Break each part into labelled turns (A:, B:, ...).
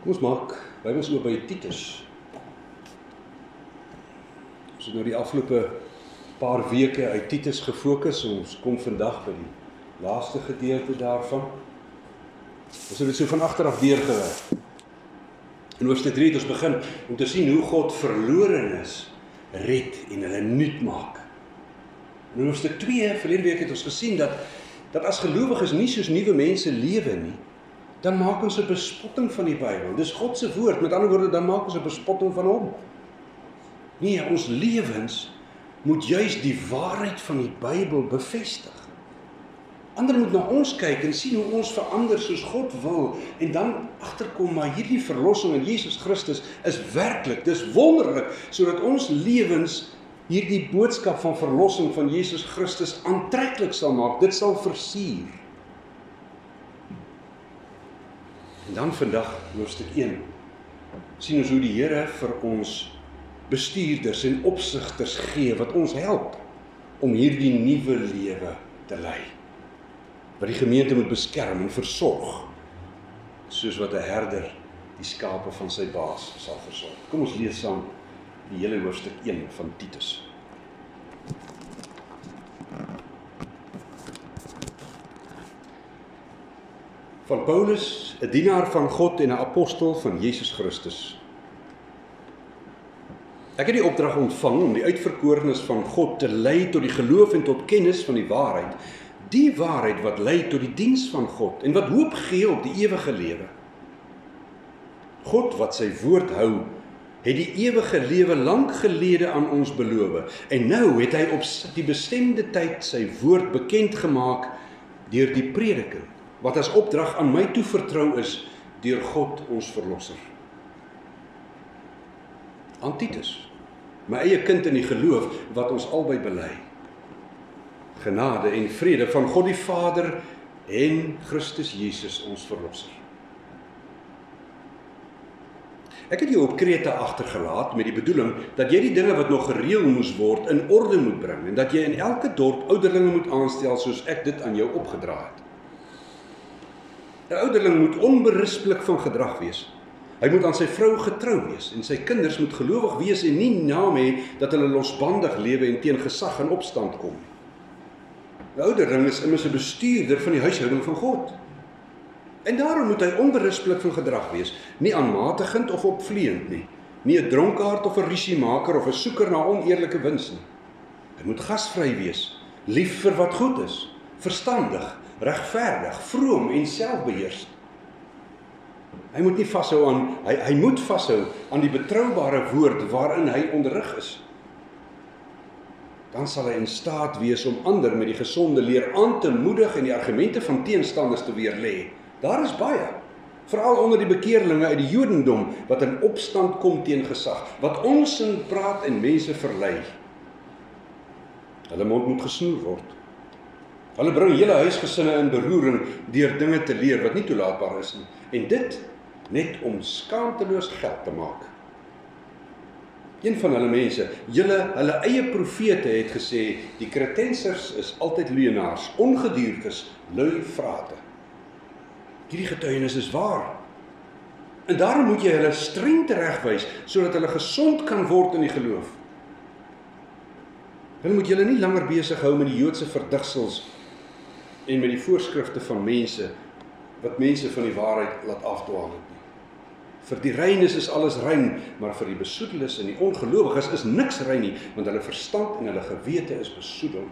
A: Ons maak Bybels oop by Titus. Ons het nou die afgelope paar weke uit Titus gefokus, ons kom vandag by die laaste gedeelte daarvan. Ons het dit so van agteraf deurgewerk. In hoofstuk 3 het ons begin om te sien hoe God verlorenes red en hulle nuut maak. In hoofstuk 2, verlede week het ons gesien dat as gelowiges nie soos nuwe mense lewe nie, dan maak ons 'n bespotting van die Bybel. Dis God se woord, met ander woorde, dan maak ons 'n bespotting van hom. Nee, ons lewens moet juis die waarheid van die Bybel bevestig. Ander moet na ons kyk en sien hoe ons verander soos God wil, en dan agterkom, maar hierdie verlossing in Jesus Christus is werklik, dis wonderlik, sodat ons lewens hierdie boodskap van verlossing van Jesus Christus aantreklik sal maak, dit sal versier. En dan vandag, hoofstuk 1, sien ons hoe die Here vir ons bestuurders en opsigters gee, wat ons help om hierdie nuwe lewe te lei. Wat die gemeente moet beskerm en versorg, soos wat 'n herder die skape van sy baas sal versorg. Kom ons lees saam die hele hoofstuk 1 van Titus. Van Paulus, 'n dienaar van God en 'n apostel van Jesus Christus. Ek het die opdrag ontvang om die uitverkorenes van God te lei tot die geloof en tot kennis van die waarheid. Die waarheid wat lei tot die diens van God en wat hoop gee op die ewige lewe. God wat sy woord hou, het die ewige lewe lank gelede aan ons beloof, en nou het hy op die bestemde tyd sy woord bekend gemaak deur die prediking, wat as opdrag aan my toevertrou is deur God ons verlosser. Aan Titus, my eie kind in die geloof, wat ons albei bely. Genade en vrede van God die Vader en Christus Jesus ons verlosser. Ek het jou op Krete agtergelaat met die bedoeling dat jy die dinge wat nog gereël moes word in orde moet bring en dat jy in elke dorp ouderlinge moet aanstel soos ek dit aan jou opgedra het. 'n Ouderling moet onberispelik van gedrag wees. Hy moet aan sy vrou getrou wees en sy kinders moet gelowig wees en nie naam hê dat hulle losbandig lewe en teen gesag in opstand kom. 'n Ouderling is immers 'n bestuurder van die huishouding van God. En daarom moet hy onberispelik van gedrag wees, nie aanmatigend of opvleend nie 'n dronkaard of 'n rusiemaker of 'n soeker na oneerlike wins nie. Hy moet gasvry wees, lief vir wat goed is, verstandig, regverdig, vroom en selfbeheers. Hy moet nie hy moet vashou aan die betroubare woord waarin hy onderrig is. Dan sal hy in staat wees om ander met die gesonde leer aan te moedig en die argumente van teenstanders te weerlê. Daar is baie, veral onder die bekeerlinge uit die Jodendom, wat in opstand kom teen gesag, wat onsin praat en mense verlei. Hulle mond moet gesnoer word. Hulle bring hele huisgesinne in beroering deur dinge te leer wat nie toelaatbaar is nie, en dit net om skaamteloos geld te maak. Een van hulle mense, hulle eie profete het gesê, die Kretensers is altyd leienaars, ongediertes, lui vrate. Hierdie getuienis is waar. En daarom moet jy hulle streng teregwys, sodat hulle gesond kan word in die geloof. Hulle moet julle nie langer besig hou met die Joodse verdigsels en met die voorskrifte van mense, wat mense van die waarheid laat afdwaal het nie. Vir die reines is alles rein, maar vir die besoedeles en die ongelowiges is niks rein nie, want hulle verstand en hulle gewete is besoedel.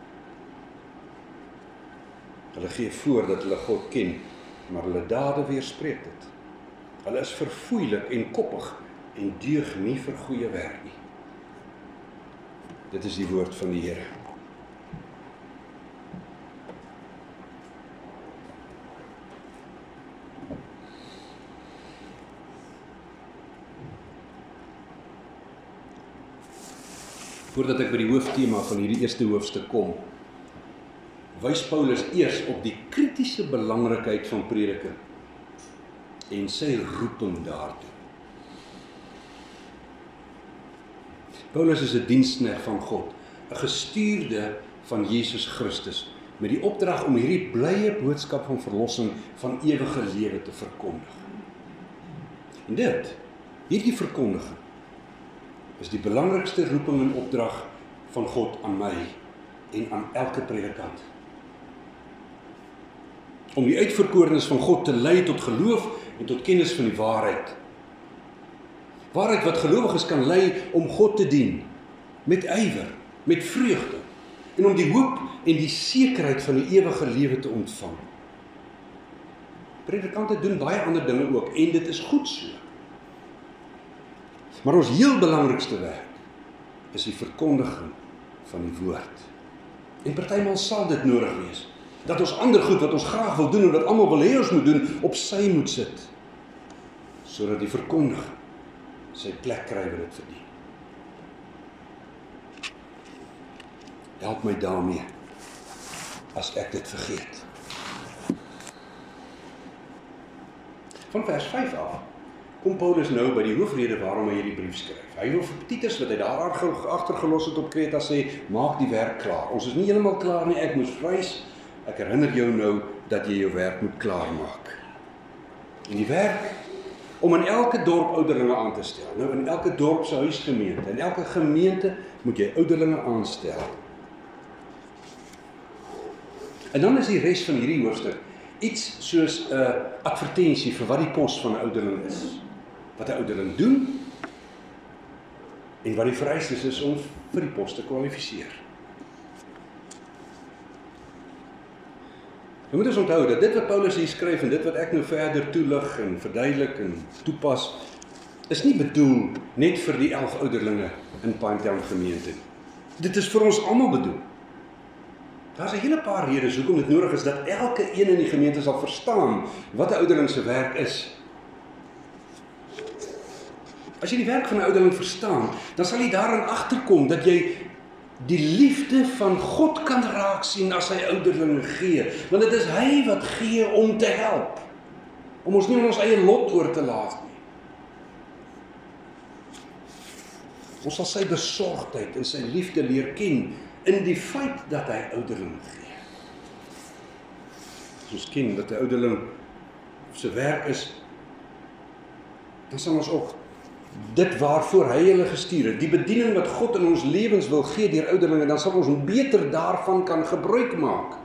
A: Hulle gee voor dat hulle God ken, maar hulle dade weerspreek dit. Hulle is verfoeilik en koppig en deug nie vir goeie werk nie. Dit is die woord van die Here. Voordat ek by die hooftema van hierdie eerste hoofstuk kom, wys Paulus eers op die kritiese belangrikheid van prediking en sy roeping daartoe. Paulus is 'n diensknegt van God, 'n gestuurde van Jesus Christus, met die opdrag om hierdie blye boodskap van verlossing van ewige lewe te verkondig. En hierdie verkondiging, is die belangrikste roeping en opdrag van God aan my en aan elke predikant. Om die uitverkorenes van God te lei tot geloof en tot kennis van die waarheid. Waarheid wat gelowiges kan lei om God te dien, met ywer, met vreugde, en om die hoop en die sekerheid van die ewige lewe te ontvang. Predikante doen baie ander dinge ook, en dit is goed so. Maar ons heel belangrikste werk is die verkondiging van die woord. En partymal sal dit nodig wees, dat ons ander goed wat ons graag wil doen en wat almal wil hê ons moet doen, op sy moet sit, sodat die verkondiging sy plek kry wat dit verdien. Help my daarmee, as ek dit vergeet. Van vers 5 af, kom Paulus nou by die hoofrede waarom hy hierdie brief skryf. Hy wil vir Titus, wat hy daar agtergelos het op Kreta, sê, maak die werk klaar. Ons is nie heeltemal klaar nie, ek moes vrees. Ek herinner jou nou, dat jy jou werk moet klaarmaak. En die werk, om in elke dorp ouderlinge aan te stel. Nou, in elke dorp se huisgemeente, in elke gemeente moet jy ouderlinge aanstel. En dan is die res van hierdie hoofstuk iets soos 'n advertensie vir wat die pos van 'n ouderling is. Wat 'n ouderling doen en wat die vereistes is om vir die pos te kwalifiseer. Nou moet ons onthou dat dit wat Paulus hier skryf en dit wat ek nou verder toelig en verduidelik en toepas, is nie bedoel net vir die 11 ouderlinge in Pinetown gemeente. Dit is vir ons almal bedoel. Daar is 'n hele paar redes hoekom dit nodig is dat elke een in die gemeente sal verstaan wat 'n ouderling se werk is. As jy die werk van 'n ouderling verstaan, dan sal jy daarin agterkom dat jy die liefde van God kan raak sien as hy ouderlinge gee. Want dit is hy wat gee om te help. Om ons nie aan ons eie lot oor te laat nie. Ons sal sy besorgdheid en sy liefde leer ken in die feit dat hy ouderling gee. As ons ken wat 'n ouderling se werk is, dan sal ons ook dit waarvoor hy hulle gestuur het, die bediening wat God in ons lewens wil gee deur ouderlinge, dan sal ons beter daarvan kan gebruik maak.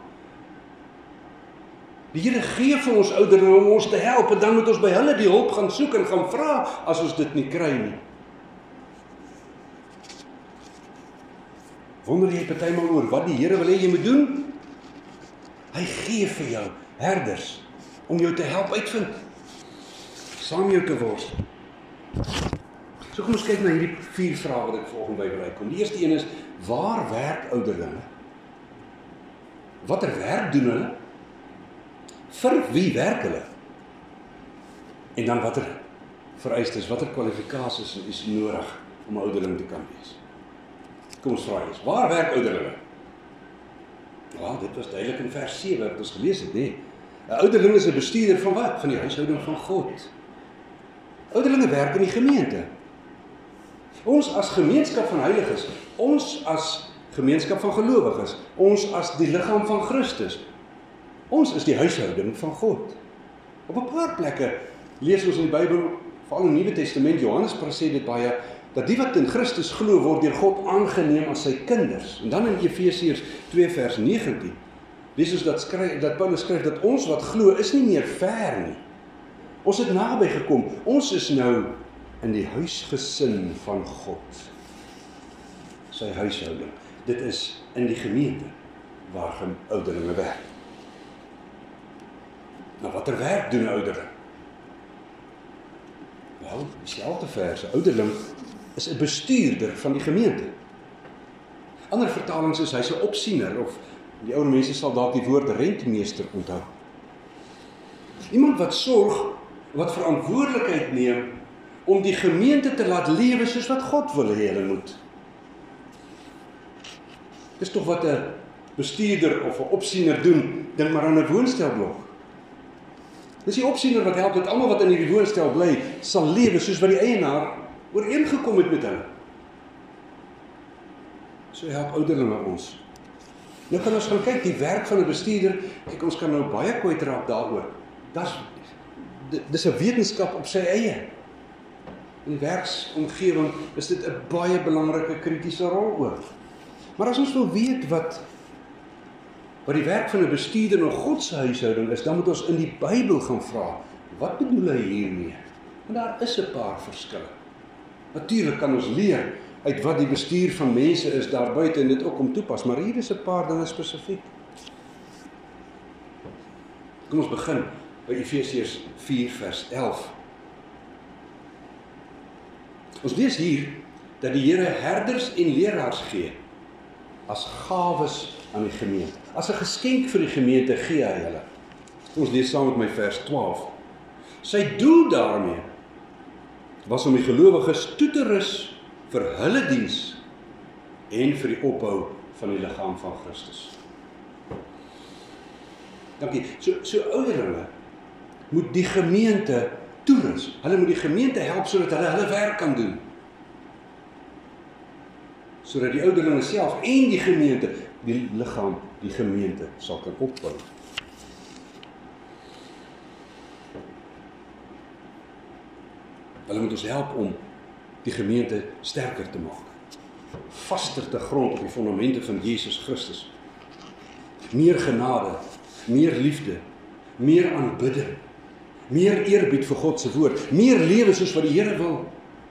A: Die Here gee vir ons ouderlinge om ons te help, en dan moet ons by hulle die hulp gaan soek en gaan vra as ons dit nie kry nie. Wonder jy partymal oor wat die Here wil hê jy moet doen? Hy gee vir jou herders om jou te help uitvind, saam jou te worstel. So kom ons kyk na hierdie 4 vrae wat ek volgende by wil uitkom. Die eerste een is, waar werk ouderlinge? Watter werk doen hulle? Vir wie werk hulle? En dan watter vereistes, watter kwalifikasies is nodig om 'n ouderling te kan wees? Kom ons vra eens, waar werk ouderlinge? Ja, dit was duidelik in vers 7 wat ons gelees het, nee. 'n ouderling is 'n bestuurder van wat? Van die huishouding van God. Ouderlinge werk in die gemeente. Ons as gemeenskap van heiliges, ons as gemeenskap van gelowiges, ons as die liggaam van Christus, ons is die huishouding van God. Op 'n paar plekke lees ons in die Bybel, veral in die Nuwe Testament, Johannes sê dit baie, dat die wat in Christus glo word deur God aangeneem as sy kinders. En dan in Efesiërs 2 vers 19, lees ons dat Paulus skryf dat ons wat glo is nie meer ver nie. Ons het naby gekom. Ons is nou in die huisgesin van God. Sy huishouding. Dit is in die gemeente waar ouderlinge werk. Nou, watter werk doen 'n ouderling? Wel, dieselfde verse. Ouderling is 'n bestuurder van die gemeente. Ander vertalings is hy's 'n opsiener, of die ouer mense sal dalk die woord rentmeester onthou. Iemand wat sorg, wat verantwoordelikheid neem om die gemeente te laat lewe soos wat God wil hê hulle moet. Dis tog wat 'n bestuurder of 'n opsiener doen, dink maar aan 'n woonstelblok. Dis die opsiener wat help dat almal wat in hierdie woonstel bly, sal lewe soos wat die eienaar ooreengekom het met hulle. So help ouderlinge ons. Nou kan ons gaan kyk, die werk van 'n bestuurder, kyk, ons kan nou baie kwyt raak daaroor. Dis 'n wetenskap op sy eie. In die werksomgewing is dit 'n baie belangrike kritiese rol ook. Maar as ons wil weet wat die werk van 'n bestuurder in God se huishouding is, dan moet ons in die Bybel gaan vra, wat bedoel hy hiermee? En daar is 'n paar verskille. Natuurlik kan ons leer uit wat die bestuur van mense is daar buite en dit ook om toepas, maar hier is 'n paar dinge spesifiek. Kom ons begin by Efesiërs 4 vers 11. Ons lees hier dat die Here herders en leraars gee as gawes aan die gemeente. As 'n geskenk vir die gemeente gee hy hulle. Ons lees saam met my vers 12. Sy doel daarmee was om die gelowiges toe te rus vir hulle diens en vir die opbou van die liggaam van Christus. Dankie. So ouderlinge moet die gemeente toerus. Hulle moet die gemeente help sodat hulle werk kan doen. Sodat die ouderlinge self en die gemeente, die liggaam, die gemeente sal kan opbou. Hulle moet ons help om die gemeente sterker te maak. Vaster te grond op die fondamente van Jesus Christus. Meer genade, meer liefde, meer aanbidding, meer eerbied vir God se woord, meer lewe soos wat die Here wil.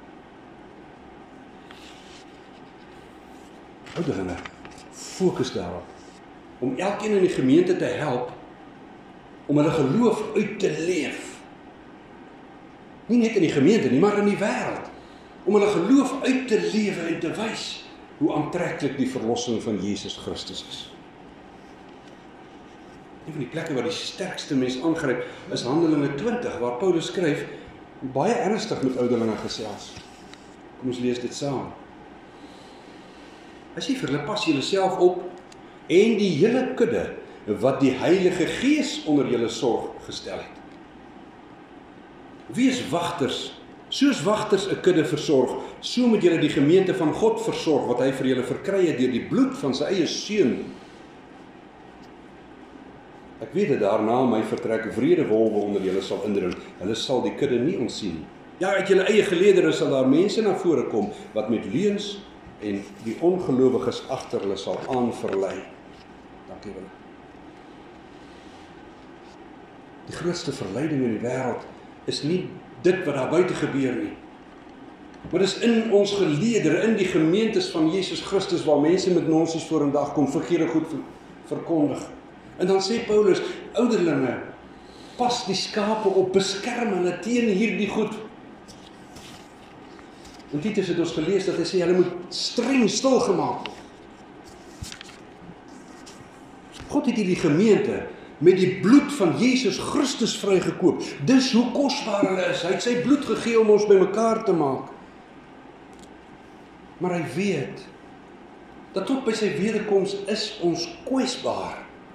A: Ouderlinge, fokus daarop om elkeen in die gemeente te help om hulle geloof uit te leef. Nie net in die gemeente nie, maar in die wêreld. Om hulle geloof uit te lewe en te wys hoe aantreklik die verlossing van Jesus Christus is. Een van die plekke waar die sterkste mens aangryp is Handelinge 20, waar Paulus skryf, baie ernstig met ouderlinge gesels. Kom ons lees dit saam. Hy sê vir hulle, pas julle self op en die hele kudde wat die Heilige Gees onder julle sorg gestel het. Wees wagters, soos wagters 'n kudde versorg, so moet julle die gemeente van God versorg, wat hy vir julle verkry het deur die bloed van sy eie seun. Ek weet dat daarna my vertrek wrede wolwe onder julle sal indring, hulle sal die kudde nie ontsien. Ja, uit julle eie geleedere sal daar mense na vore kom, wat met leuns en die ongelowiges agter hulle sal aanverlei. Dankie julle. Die grootste verleiding in die wêreld is nie dit wat daar buite gebeur nie. Maar dis in ons geleedere, in die gemeentes van Jesus Christus, waar mense met nonsies vorendag kom, verkeerde goed verkondig. En dan sê Paulus, ouderlinge, pas die skape op, beskerm hulle teen hierdie goed. In Titus het ons gelees dat hy sê, hulle moet streng stilgemaak word. God het hierdie gemeente met die bloed van Jesus Christus vrygekoop. Dis hoe kosbaar hulle is. Hy het sy bloed gegee om ons bymekaar te maak. Maar hy weet dat tot by sy wederkoms is ons kwesbaar.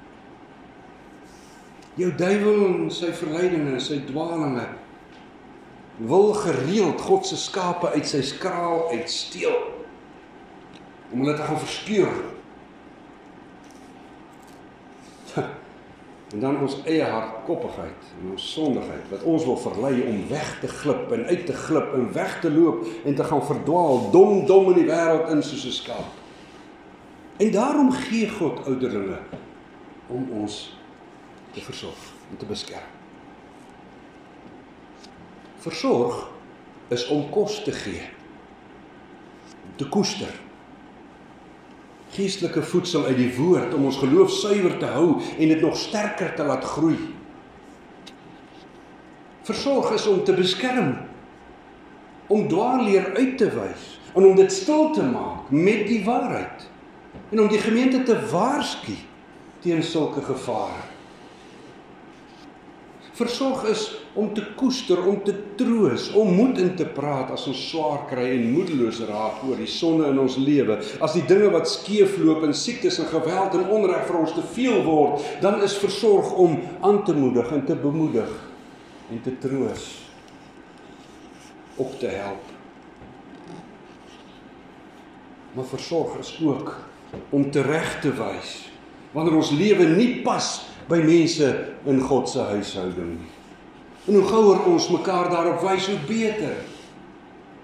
A: Jou duiwel en sy verleidinge, sy dwalinge wil gereeld God se skape uit sy kraal uitsteel om hulle te gaan verskeur. En dan ons eie hardkoppigheid en ons sondigheid, wat ons wil verlei om weg te glip en uit te glip en weg te loop en te gaan verdwaal, dom in die wêreld in soos 'n skaap. En daarom gee God ouderlinge om ons te versorg en te beskerm. Versorg is om kos te gee, om te koester. Geestelike voedsel uit die woord, om ons geloof suiwer te hou en dit nog sterker te laat groei. Versorg is om te beskerm, om dwaalleer uit te wys, en om dit stil te maak met die waarheid, en om die gemeente te waarsku teen sulke gevare. Versorg is om te koester, om te troos, om moed in te praat as ons swaar kry en moedeloos raak oor die sonde in ons lewe. As die dinge wat skeefloop en siektes en geweld en onreg vir ons te veel word, dan is versorg om aan te moedig en te bemoedig en te troos, op te help. Maar versorg is ook om tereg te wys, wanneer ons lewe nie pas by mense in God se huishouding. En hoe gouer ons mekaar daarop wys, hoe beter.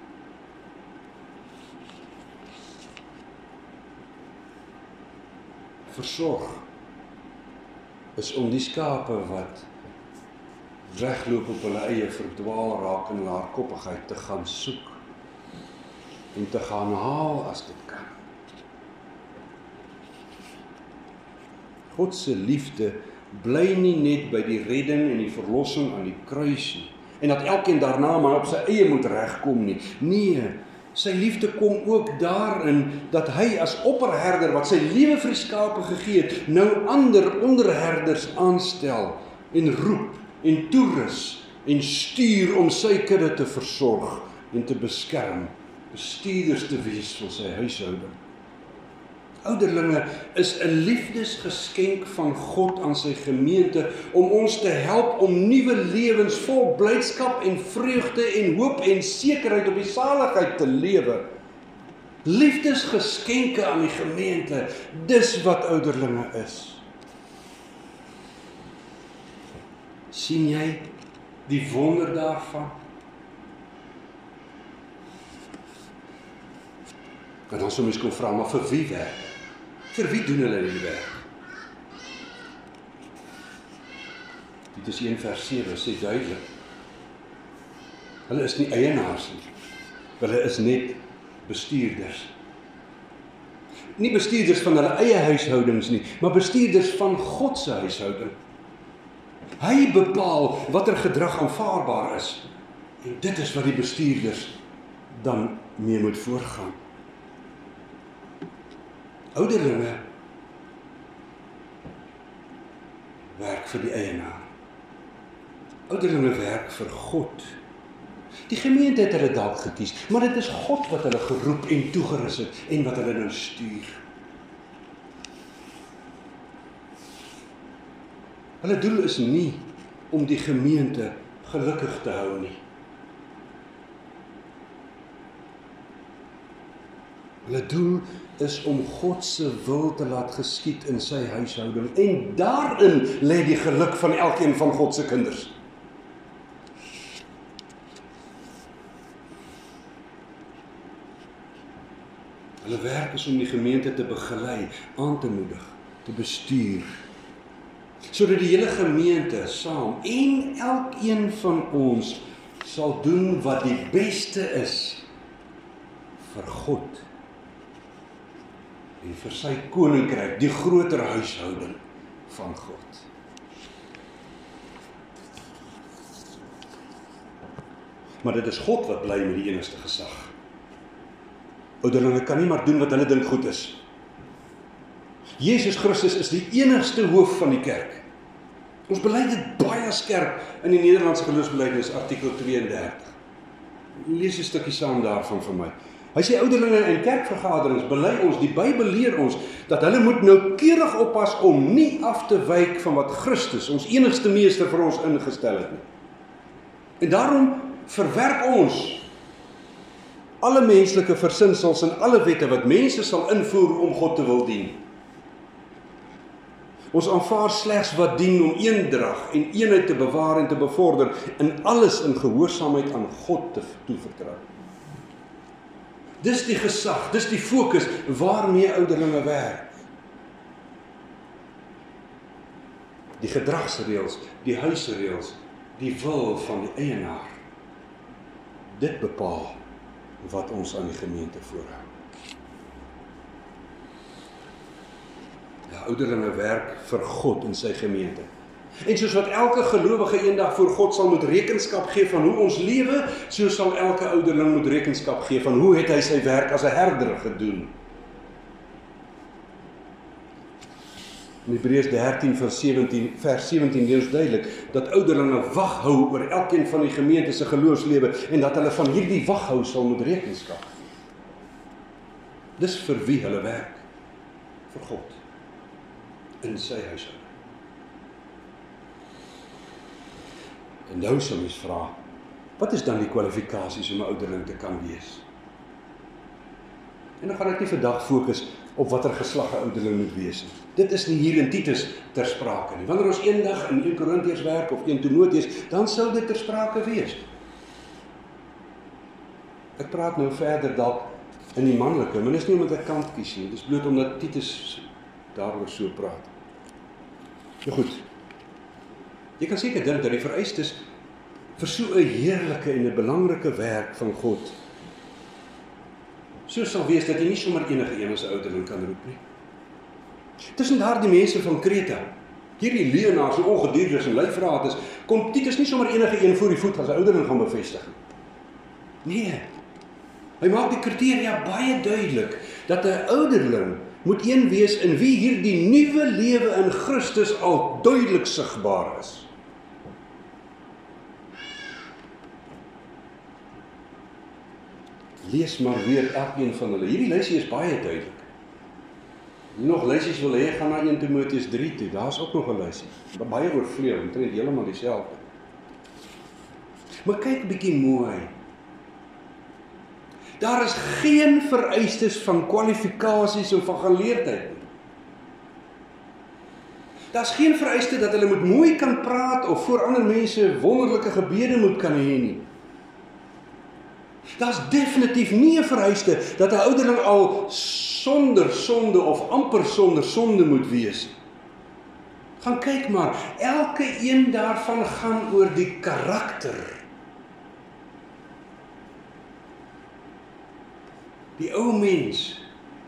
A: versorg, is om die skape wat wegloop op hulle eie verdwaal raak in hulle hardkoppigheid te gaan soek en te gaan haal as dit kan. God se liefde bly nie net by die redding en die verlossing aan die kruis nie, en dat elkeen daarna maar op sy eie moet regkom nie. Nee, sy liefde kom ook daarin dat hy as opperherder wat sy lewe vir die skape gegee het, nou ander onderherders aanstel en roep en toerus en stuur om sy kudde te versorg en te beskerm, bestuurders te wees van sy huishouding. Ouderlinge is 'n liefdesgeskenk van God aan sy gemeente om ons te help om nuwe lewens vol blydskap en vreugde en hoop en sekerheid op die saligheid te lewe. Liefdesgeskenke aan die gemeente, dis wat ouderlinge is. Sien jy die wonder daarvan? En dan sou mens kon vra, maar vir wie werk? Vir wie doen hulle die werk? Titus 1 vers 7 sê duidelik, hulle is nie eienaars nie, hulle is net bestuurders. Nie bestuurders van hulle eie huishoudings nie, maar bestuurders van God se huishouding. Hy bepaal watter gedrag aanvaarbaar is, en dit is wat die bestuurders dan mee moet voorgaan. Ouderlinge werk vir die eienaar. Ouderlinge werk vir God. Die gemeente het hulle dalk gekies, maar dit is God wat hulle geroep en toegerus het en wat hulle nou stuur. Hulle doel is nie om die gemeente gelukkig te hou nie. Hulle doel is om God se wil te laat geskied in sy huishouding, en daarin lê die geluk van elkeen van God se kinders. Hulle werk is om die gemeente te begelei, aan te moedig, te bestuur, sodat die hele gemeente saam en elkeen van ons sal doen wat die beste is vir God en vir sy koninkryk, die groter huishouding van God. Maar dit is God wat bly met die enigste gesag. Ouderlinge kan nie maar doen wat hulle dink goed is. Jesus Christus is die enigste hoof van die kerk. Ons bely dit baie skerp in die Nederlandse geloofsbelijdenis, artikel 32. Lees 'n stukkie saam daarvan vir my. Hy sê ouderlinge en kerkvergaderings bely ons, die Bybel leer ons, dat hulle moet noukeurig oppas om nie af te wyk van wat Christus, ons enigste meester, vir ons ingestel het nie. En daarom verwerp ons alle menslike versinsels en alle wette wat mense sal invoer om God te wil dien. Ons aanvaar slegs wat dien om eendrag en eenheid te bewaar en te bevorder, en alles in gehoorsaamheid aan God te toevertrou. Dis die gesag, dis die fokus waarmee ouderlinge werk. Die gedragsreëls, die huisreëls, die wil van die eienaar. Dit bepaal wat ons aan die gemeente voorhou. Ja, ouderlinge werk vir God in sy gemeente. En soos wat elke gelowige eendag voor God sal moet rekenskap gee van hoe ons lewe, so sal elke ouderling moet rekenskap gee van hoe het hy sy werk as 'n herder gedoen. In Hebreërs 13 vers 17 lees ons duidelik dat ouderlinge wag hou oor elkeen van die gemeente se geloofslewe en dat hulle van hierdie wag hou sal moet rekenskap. Dis vir wie hulle werk? Vir God. In sy huishouding. En nou sal mens vra, wat is dan die kwalifikasies om 'n ouderling te kan wees? En dan gaan ek nie vandag fokus op watter geslag 'n ouderling moet wees nie. Dit is nie hier in Titus ter sprake nie. Wanneer ons eendag in 1 Korintiërs werk of 1 Timoteus, dan sal dit ter sprake wees. Ek praat nou verder dalk in die manlike, maar dis nie omdat ek kant kies nie, dis bloot omdat Titus daaroor so praat. Nou goed, jy kan seker dink dat die vereistes vir so 'n heerlike en 'n belangrike werk van God so sal wees dat jy nie sommer enige een as 'n ouderling kan roep nie. Tussen daardie mense van Kreta, hierdie leenaars so ongeduldig en luifraad is, kom Titus nie sommer enige een voor die voet as 'n ouderling gaan bevestig nie. Nee, hy maak die kriteria baie duidelik, dat 'n ouderling moet een wees in wie hierdie nuwe lewe in Christus al duidelik sigbaar is. Lees maar weer elkeen van hulle. Hierdie lysie is baie duidelik. As jy nog lysies wil hê, gaan na 1 Timoteus 3 toe. Daar's ook nog 'n lysie. Baie oorvleuel, omtrent heeltemal dieselfde. Maar kyk bietjie mooi. Daar is geen vereistes van kwalifikasies of van geleerdheid nie. Daar's geen vereiste dat hulle moet mooi kan praat of voor ander mense wonderlike gebede moet kan hê nie. Daar's definitief nie 'n vereiste dat 'n ouderling al sonder sonde of amper sonder sonde moet wees. Gaan kyk maar, elke een daarvan gaan oor die karakter. Die ou mens,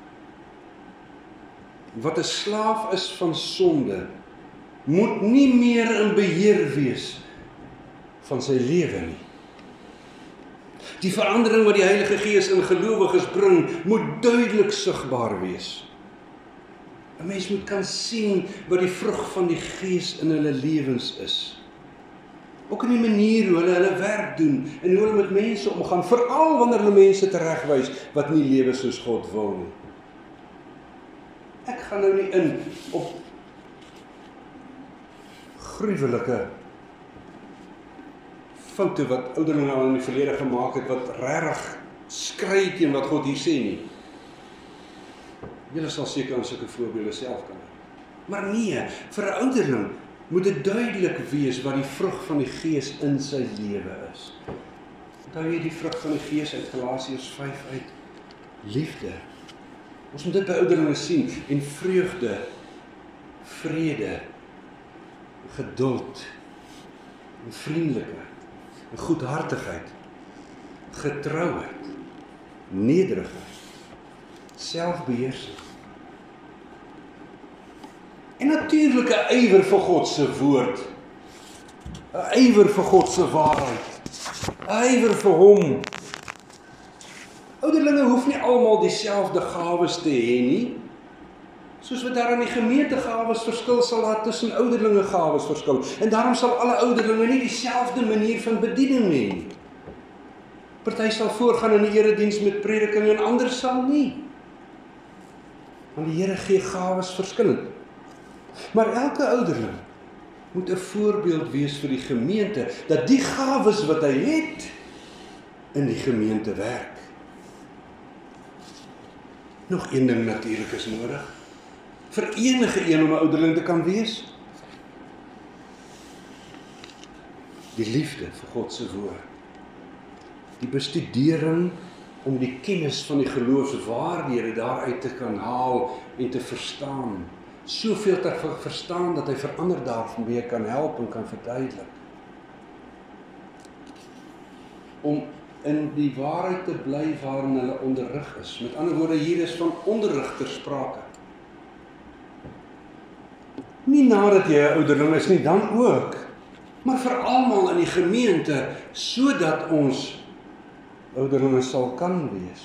A: wat 'n slaaf is van sonde, moet nie meer in beheer wees van sy lewe nie. Die verandering wat die Heilige Gees in gelowiges bring, moet duidelik sigbaar wees. 'n Mens moet kan sien wat die vrug van die Gees in hulle lewens is. Ook in die manier hoe hulle werk doen en hoe hulle met mense omgaan, veral wanneer hulle mense teregwys wat nie lewe soos God wil nie. Ek gaan nou nie in op gruwelike foute wat ouderlinge al in die verlede gemaak het, wat regtig skree teen wat God hier sê nie. Julle sal seker aan sulke voorbeelde self kan. Maar nee, vir 'n ouderling moet dit duidelik wees wat die vrug van die Gees in sy lewe is. Onthou jy die vrug van die Gees uit Galasiërs 5 uit? Liefde. Ons moet dit by ouderlinge sien, en vreugde, vrede, geduld, en vriendelikheid, en goedhartigheid, getrouheid, nederigheid, selfbeheersing. En natuurlik 'n ywer vir God se woord, 'n ywer vir God se waarheid, 'n ywer vir hom. Ouderlinge hoef nie almal dieselfde gawes te hê nie. Soos wat daar in die gemeente gawes verskil, sal daar tussen ouderlinge gawes verskil. En daarom sal alle ouderlinge nie dieselfde manier van bediening hê nie. Party sal voorgaan in die erediens met prediking en ander sal nie. Want die Here gee gawes verskillend. Maar elke ouderling moet 'n voorbeeld wees vir die gemeente, dat die gawes wat hy het, in die gemeente werk. Nog een ding natuurlik is nodig, vir enige een om 'n ouderling te kan wees. Die liefde vir God se woord. Die bestudering om die kennis van die geloofswaardhede daaruit te kan haal en te verstaan. Soveel te verstaan dat hy verander daarvan weer kan help en kan verduidelik. Om in die waarheid te bly waarin hulle onderrig is. Met ander woorde, hier is van onderrig ter sprake. Nie nadat jy 'n ouderling is nie, dan ook. Maar vir almal in die gemeente, sodat ons ouderlinge sal kan wees.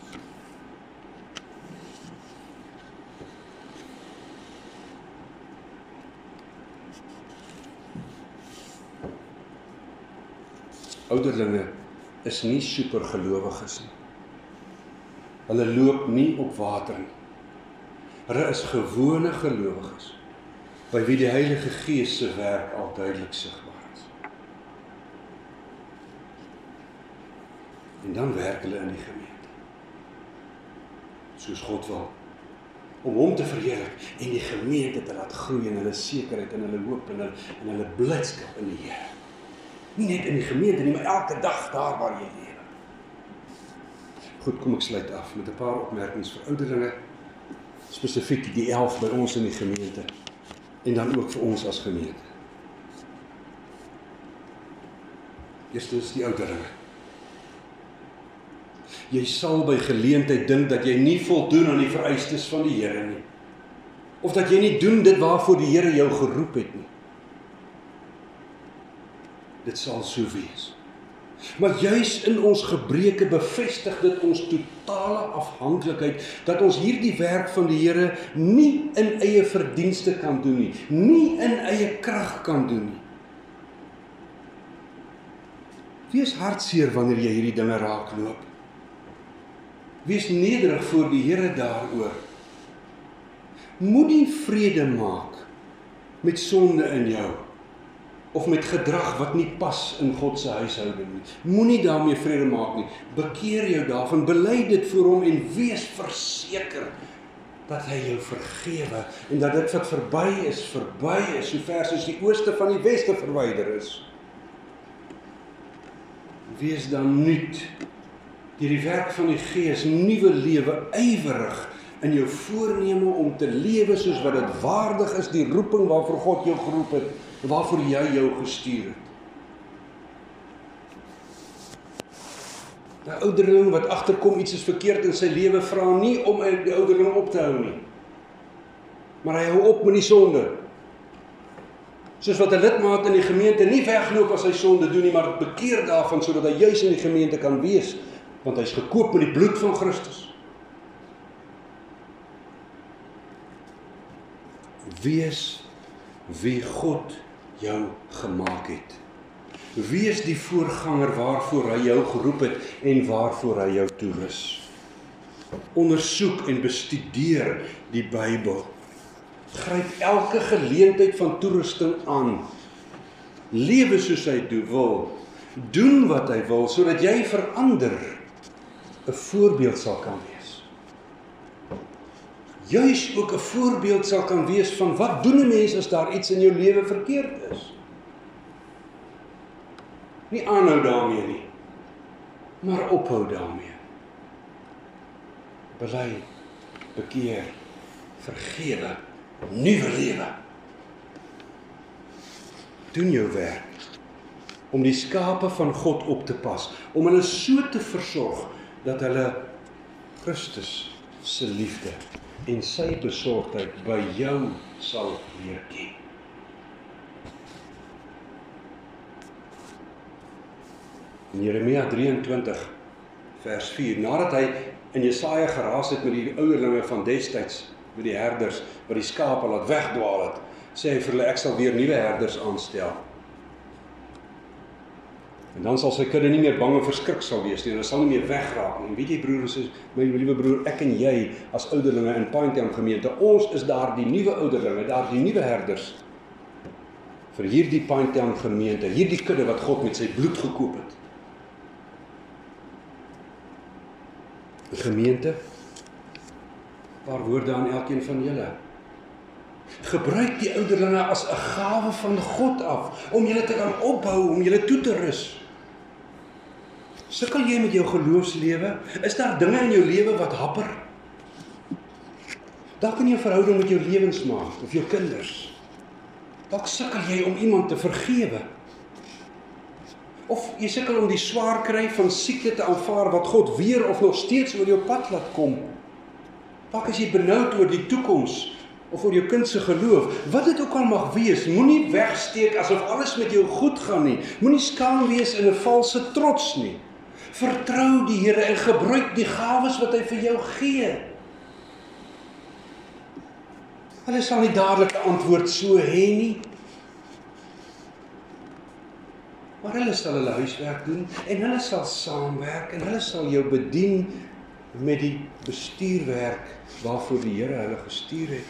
A: Ouderlinge is nie supergelowiges nie. Hulle loop nie op water nie. Hulle is gewone gelowiges, by wie die Heilige Gees se werk al duidelik sigbaar is. En dan werk hulle in die gemeente, soos God wil, om hom te verheerlik en die gemeente te laat groei in hulle sekerheid en hulle hoop en hulle blydskap in die Here. Nie net in die gemeente nie, maar elke dag daar waar jy lewe. Goed, kom ek sluit af met 'n paar opmerkings vir ouderlinge. spesifiek die 11 by ons in die gemeente, en dan ook vir ons as gemeente. Eerste is die ouderlinge. Jy sal by geleentheid dink dat jy nie voldoen aan die vereistes van die Here nie, of dat jy nie doen dit waarvoor die Here jou geroep het nie. Dit sal so wees. Maar juis in ons gebreke bevestig dit ons totale afhanklikheid, dat ons hierdie werk van die Here nie in eie verdienste kan doen nie, nie in eie krag kan doen nie. Wees hartseer wanneer jy hierdie dinge raakloop. Wees nederig voor die Here daaroor. Moenie vrede maak met sonde in jou, of met gedrag wat nie pas in God se huishouding nie. Moenie daarmee vrede maak nie. Bekeer jou daarvan, bely dit voor hom en wees verseker dat hy jou vergewe en dat dit wat verby is, so ver soos die ooste van die weste verwyder is. Wees dan nuut deur die werk van die Gees, nuwe lewe, ywerig in jou voorneme om te lewe soos wat dit waardig is, die roeping waarvoor God jou geroep het, waarvoor jy jou gestuur het. 'n ouderling wat agterkom iets is verkeerd in sy lewe, vra nie om die ouderling op te hou nie, maar hy hou op met die sonde. Soos wat 'n lidmaat in die gemeente nie wegloop as hy sonde doen nie, maar bekeer daarvan sodat hy juis in die gemeente kan wees, want hy is gekoop met die bloed van Christus. Wees wie God jou gemaak het. Wees die voorganger waarvoor hy jou geroep het en waarvoor hy jou toerus. Ondersoek en bestudeer die Bybel. Gryp elke geleentheid van toerusting aan. Lewe soos hy wil. Doen wat hy wil, sodat jy vir ander 'n voorbeeld sal kan wees. Juis ook 'n voorbeeld sal kan wees van wat doen 'n mens as daar iets in jou lewe verkeerd is. Nie aanhou daarmee nie, maar ophou daarmee. Bely, bekeer, vergewe, nuwe lewe. Doen jou werk om die skape van God op te pas, om hulle so te versorg dat hulle Christus se liefde en sy besorgdheid by jou sal leer ken. In Jeremia 23 vers 4, nadat hy in Jesaja geraas het met die ouderlinge van destyds, met die herders wat die skape laat wegdwaal het, sê hy vir hulle, ek sal weer nuwe herders aanstel. En dan sal sy kudde nie meer bang en verskrik sal wees nie, en hulle sal nie meer wegraak nie. En weet jy broer, my liewe broer, ek en jy as ouderlinge in Pinetown gemeente, ons is daar die nuwe ouderlinge, daar die nuwe herders vir hierdie Pinetown gemeente, hierdie kudde wat God met sy bloed gekoop het. Die gemeente, paar woorde aan elkeen van julle. Gebruik die ouderlinge as 'n gawe van God af, om julle te kan opbou, om julle toe te rus. Sukkel jy met jou geloofslewe? Is daar dinge in jou lewe wat happer? Dalk in jou verhouding met jou lewensmaat of jou kinders. Dalk sukkel jy om iemand te vergewe. Of jy sukkel om die swaar kry van siekte te aanvaar wat God weer of nog steeds oor jou pad laat kom. Dalk is jy benoud oor die toekoms of oor jou kind se geloof. Wat dit ook al mag wees, moenie wegsteek asof alles met jou goed gaan nie. Moenie skaam wees in 'n valse trots nie. Vertrou die Here en gebruik die gawes wat hy vir jou gee. Hulle sal nie dadelik 'n antwoord so hê nie. Maar hulle sal hulle huiswerk doen en hulle sal saamwerk en hulle sal jou bedien met die bestuurwerk waarvoor die Here hulle gestuur het.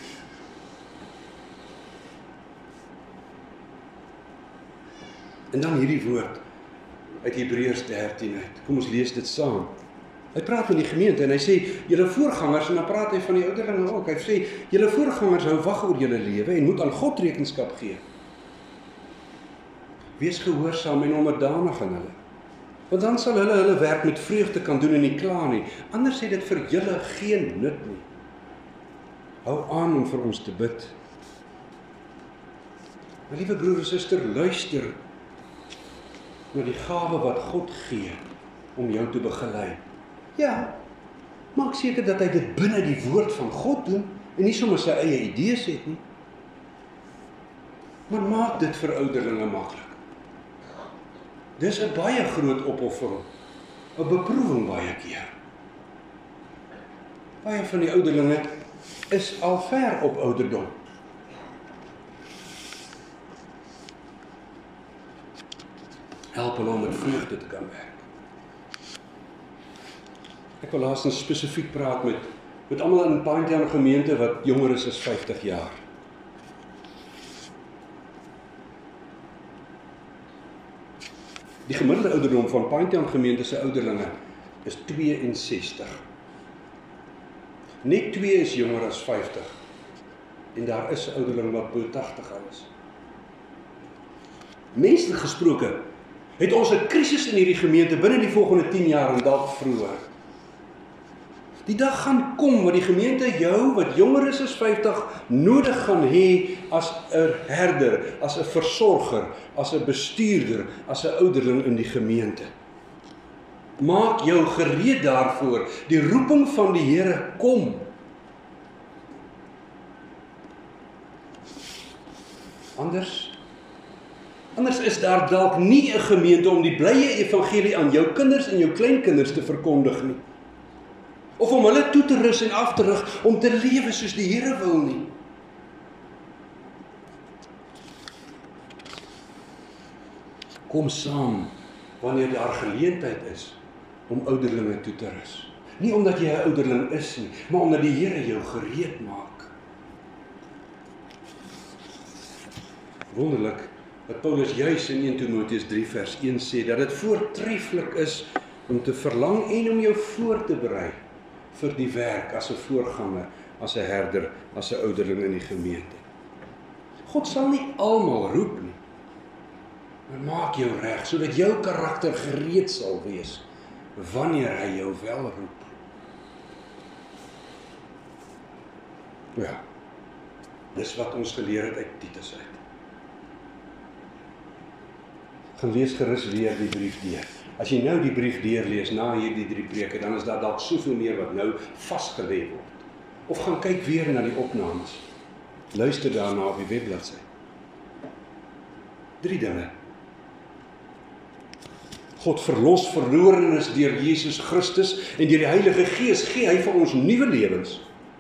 A: En dan hierdie woord uit Hebreërs 13 uit. Kom ons lees dit saam. Hy praat met die gemeente en hy sê, julle voorgangers, en dan praat hy van die ouderlinge ook. Hy sê, julle voorgangers hou wag oor julle lewe en moet aan God rekenskap gee. Wees gehoorsaam en onderdanig aan hulle. Want dan sal hulle werk met vreugde kan doen en nie kla nie. Anders het dit vir julle geen nut nie. Hou aan om vir ons te bid. My liewe broer en suster, luister na die gawe wat God gee om jou te begelei. Ja, maak seker dat hy dit binne die woord van God doen en nie sommer sy eie idees het nie. Maar maak dit vir ouderlinge maklik. Dis 'n baie groot opoffering, 'n beproewing baie keer. Baie van die ouderlinge is al ver op ouderdom. Help hulle om met vreugde te kan werk. Ek wil laasens spesifiek praat met almal in Pinetown gemeente wat jonger is as 50 jaar. Die gemiddelde ouderdom van Pinetown gemeente se ouderlinge is 62. Net 2 is jonger as 50. En daar is 'n ouderling wat bo 80 is. Menslik gesproke, het ons 'n krisis in hierdie gemeente binne die volgende 10 jaar en dalk vroeër. Die dag gaan kom wat die gemeente jou, wat jonger is as 50, nodig gaan hê as 'n herder, as 'n versorger, as 'n bestuurder, as 'n ouderling in die gemeente. Maak jou gereed daarvoor. Die roeping van die Here kom. Anders is daar dalk nie 'n gemeente om die blye evangelie aan jou kinders en jou kleinkinders te verkondig nie. Of om hulle toe te rus en af te rig om te lewe soos die Here wil nie. Kom saam wanneer daar geleentheid is om ouderlinge toe te rus. Nie omdat jy 'n ouderling is nie, maar omdat die Here jou gereed maak. Wonderlik dat Paulus juis in 1 Timoteus 3 vers 1 sê dat dit voortreffelik is om te verlang en om jou voor te berei vir die werk as 'n voorganger, as 'n herder, as 'n ouderling in die gemeente. God sal nie almal roep nie, maar maak jou reg sodat jou karakter gereed sal wees wanneer hy jou wel roep. Ja, dis wat ons geleer het uit Titus uit. Gaan lees gerus weer die brief deur. As jy nou die brief deurlees na hierdie 3 preke, dan is daar dalk soveel meer wat nou vasgelê word. Of gaan kyk weer na die opnames. Luister daarna op die webbladsy. 3 dinge. God verlos verlorenes deur Jesus Christus en deur die Heilige Gees gee hy vir ons nuwe lewens.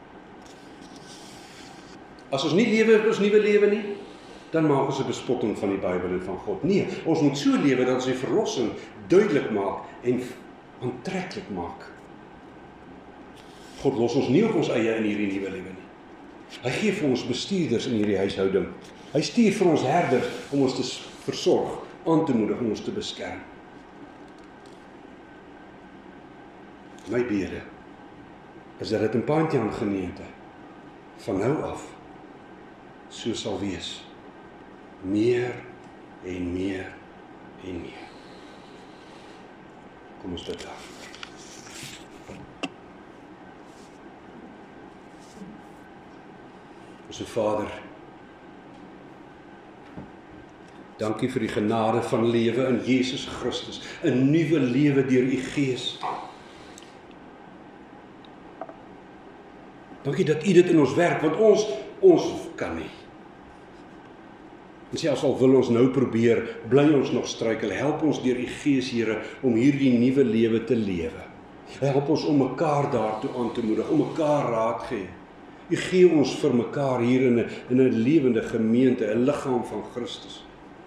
A: As ons nie lewe op ons nuwe lewe nie, dan maak ons 'n bespotting van die Bybel en van God. Nee, ons moet so lewe dat ons die verlossing duidelik maak en aantreklik maak. God los ons nie op ons eie in hierdie nuwe lewe nie. Hy gee vir ons bestuurders in hierdie huishouding. Hy stuur vir ons herders om ons te versorg, aan te moedig, om ons te beskerm. My bede is dat dit in Pinetown gemeente van nou af so sal wees. Meer en meer en meer. Kom ons bid daar. Onse Vader, dankie vir die genade van lewe in Jesus Christus, 'n nuwe lewe deur U Gees. Dankie dat U dit in ons werk, want ons kan nie. En selfs al wil ons nou probeer, bly ons nog struikel. Help ons deur U Gees, Here, om hierdie nuwe lewe te lewe. Help ons om mekaar daartoe aan te moedig, om mekaar raad gee. U gee ons vir mekaar hier in 'n lewende gemeente, 'n liggaam van Christus.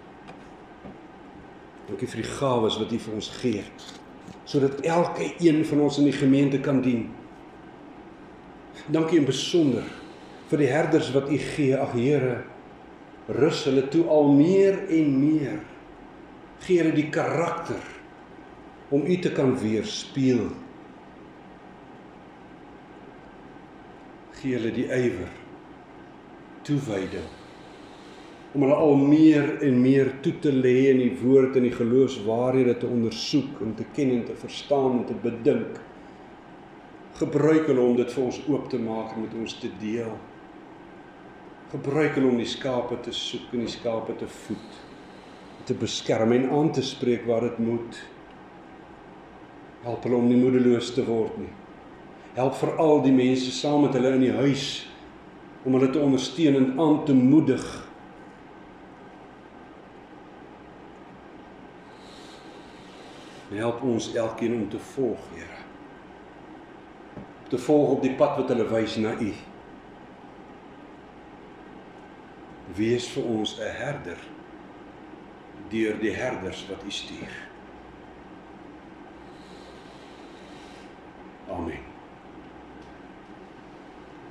A: Dankie vir die gawes wat U vir ons gee, sodat elke een van ons in die gemeente kan dien. Dankie in besonder vir die herders wat U gee. Ag Here, rus hulle toe al meer en meer. Gee hulle die karakter om U te kan weerspieël. Gee hulle die ywer, toewyding, om hulle al meer en meer toe te lê in die woord en die geloofswaarhede te ondersoek, om te ken en te verstaan en te bedink. Gebruik hulle om dit vir ons oop te maak en met ons te deel. Gebruik hulle om die skape te soek en die skape te voed, te beskerm en aan te spreek waar dit moet. Help hulle om nie moedeloos te word nie. Help veral die mense saam met hulle in die huis, om hulle te ondersteun en aan te moedig. En help ons elkeen om te volg, Here. Te volg op die pad wat hulle wys na U. Wees vir ons 'n herder, deur die herders wat U stuur.